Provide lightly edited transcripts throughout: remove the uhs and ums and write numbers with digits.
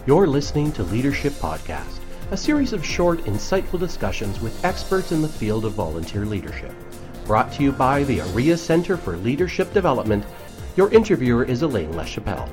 You're listening to Leadership Podcast, a series of short, insightful discussions with experts in the field of volunteer leadership. Brought to you by the ARIA Center for Leadership Development. Your interviewer is Elaine LaChapelle.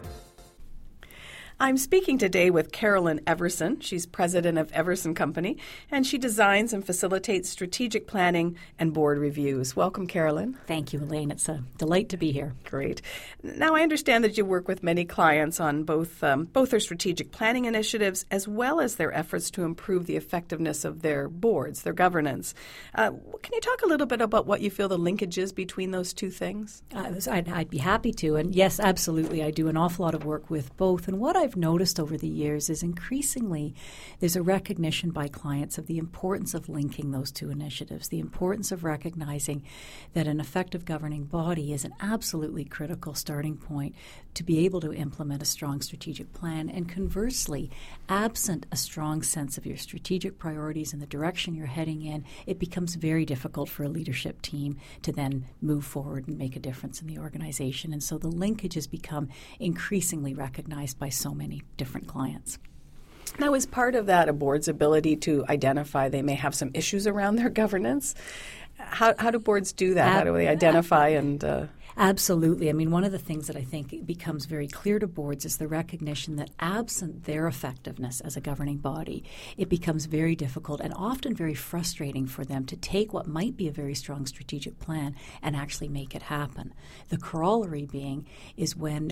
I'm speaking today with Carolyn Everson. She's president of Everson Company, and she designs and facilitates strategic planning and board reviews. Welcome, Carolyn. Thank you, Elaine. It's a delight to be here. Great. Now, I understand that you work with many clients on both their strategic planning initiatives as well as their efforts to improve the effectiveness of their boards, their governance. Can you talk a little bit about what you feel the linkage is between those two things? I'd be happy to. And yes, absolutely. I do an awful lot of work with both. And what I've noticed over the years is increasingly there's a recognition by clients of the importance of linking those two initiatives, the importance of recognizing that an effective governing body is an absolutely critical starting point to be able to implement a strong strategic plan. And conversely, absent a strong sense of your strategic priorities and the direction you're heading in, it becomes very difficult for a leadership team to then move forward and make a difference in the organization. And so the linkage has become increasingly recognized by so many different clients. Now, is part of that a board's ability to identify they may have some issues around their governance? How do boards do that? How do they identify and... Absolutely. I mean, one of the things that I think becomes very clear to boards is the recognition that absent their effectiveness as a governing body, it becomes very difficult and often very frustrating for them to take what might be a very strong strategic plan and actually make it happen. The corollary being is when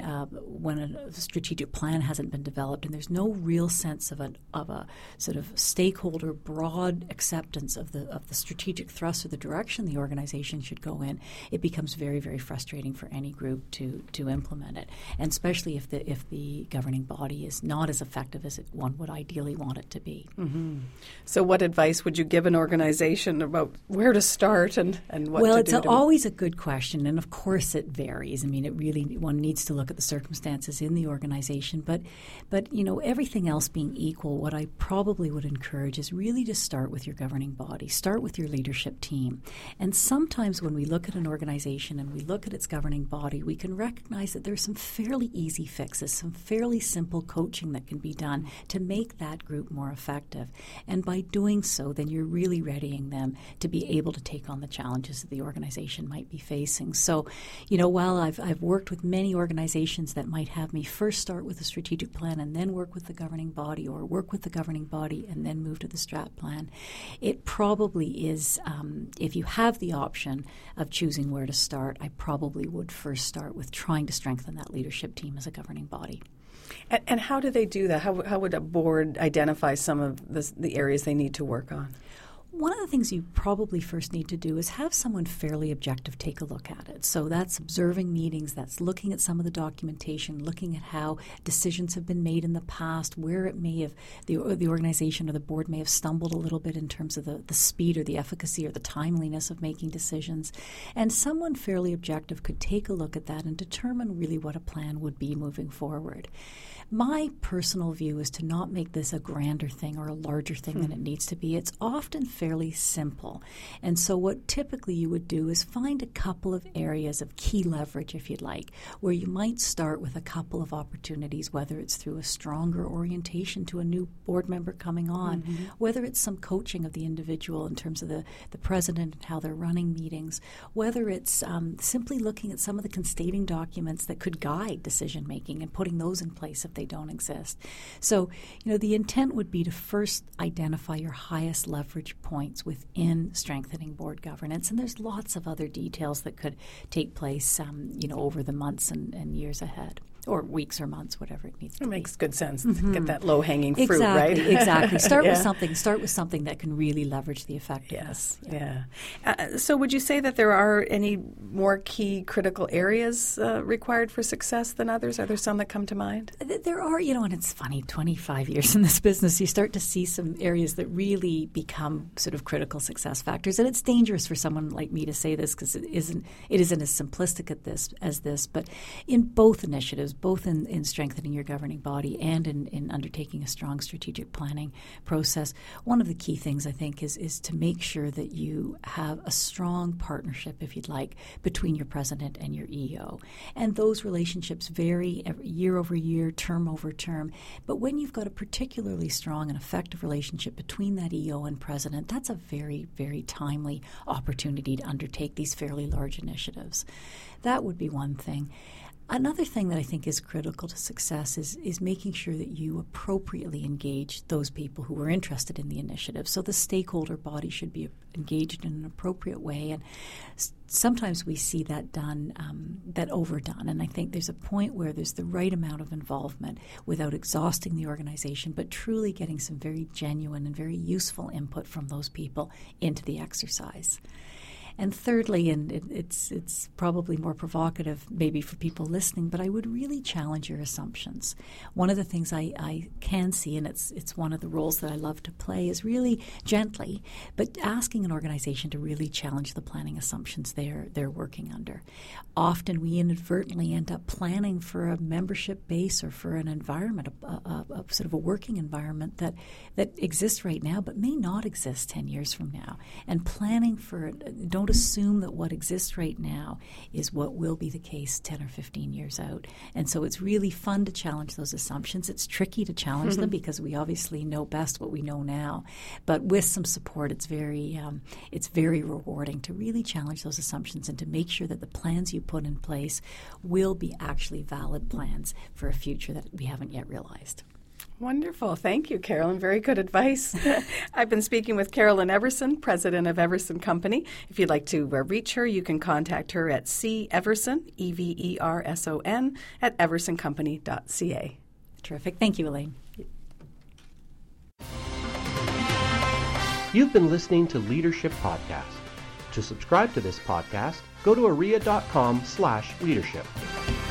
a strategic plan hasn't been developed and there's no real sense of a sort of stakeholder broad acceptance of the strategic thrust or the direction the organization should go in, it becomes very, very frustrating for any group to implement it, and especially if the governing body is not as effective as one would ideally want it to be. Mm-hmm. So what advice would you give an organization about where to start and what to do? Well, it's always a good question, and of course it varies. I mean, one needs to look at the circumstances in the organization, but everything else being equal, what I probably would encourage is really to start with your governing body, start with your leadership team. And sometimes when we look at an organization and we look at its governing body, we can recognize that there's some fairly easy fixes, some fairly simple coaching that can be done to make that group more effective. And by doing so, then you're really readying them to be able to take on the challenges that the organization might be facing. So, while I've worked with many organizations that might have me first start with a strategic plan and then work with the governing body, or work with the governing body and then move to the strat plan, it probably is, if you have the option of choosing where to start, I probably would first start with trying to strengthen that leadership team as a governing body. And how do they do that? How would a board identify some of the areas they need to work on? One of the things you probably first need to do is have someone fairly objective take a look at it. So that's observing meetings, that's looking at some of the documentation, looking at how decisions have been made in the past, where it may have, the organization or the board may have stumbled a little bit in terms of the speed or the efficacy or the timeliness of making decisions. And someone fairly objective could take a look at that and determine really what a plan would be moving forward. My personal view is to not make this a grander thing or a larger thing than it needs to be. It's often fairly simple. And so what typically you would do is find a couple of areas of key leverage, if you'd like, where you might start with a couple of opportunities, whether it's through a stronger orientation to a new board member coming on, whether it's some coaching of the individual in terms of the president and how they're running meetings, whether it's simply looking at some of the constating documents that could guide decision-making and putting those in place if they don't exist. So, the intent would be to first identify your highest leverage points within strengthening board governance. And there's lots of other details that could take place, over the months and years ahead. Or weeks or months, whatever it needs to be. It makes good sense to get that low-hanging fruit, right? Exactly. Start with something that can really leverage the effectiveness. Yes. Yeah. So would you say that there are any more key critical areas required for success than others? Are there some that come to mind? There are, and it's funny, 25 years in this business, you start to see some areas that really become sort of critical success factors. And it's dangerous for someone like me to say this because it isn't as simplistic as this. But in both initiatives, both in strengthening your governing body and in undertaking a strong strategic planning process. One of the key things, I think, is to make sure that you have a strong partnership, if you'd like, between your president and your EO. And those relationships vary year over year, term over term. But when you've got a particularly strong and effective relationship between that EO and president, that's a very, very timely opportunity to undertake these fairly large initiatives. That would be one thing. Another thing that I think is critical to success is making sure that you appropriately engage those people who are interested in the initiative. So the stakeholder body should be engaged in an appropriate way. And sometimes we see that that overdone. And I think there's a point where there's the right amount of involvement without exhausting the organization, but truly getting some very genuine and very useful input from those people into the exercise. And thirdly, and it's probably more provocative maybe for people listening, but I would really challenge your assumptions. One of the things I can see, and it's one of the roles that I love to play, is really gently, but asking an organization to really challenge the planning assumptions they're working under. Often we inadvertently end up planning for a membership base or for an environment, a sort of a working environment that exists right now but may not exist 10 years from now. And planning for it, don't assume that what exists right now is what will be the case 10 or 15 years out. And so it's really fun to challenge those assumptions. It's tricky to challenge them because we obviously know best what we know now. But with some support, it's very rewarding to really challenge those assumptions and to make sure that the plans you put in place will be actually valid plans for a future that we haven't yet realized. Wonderful. Thank you, Carolyn. Very good advice. I've been speaking with Carolyn Everson, president of Everson Company. If you'd like to reach her, you can contact her at ceverson, Everson, at eversoncompany.ca. Terrific. Thank you, Elaine. You've been listening to Leadership Podcast. To subscribe to this podcast, go to aria.com/leadership.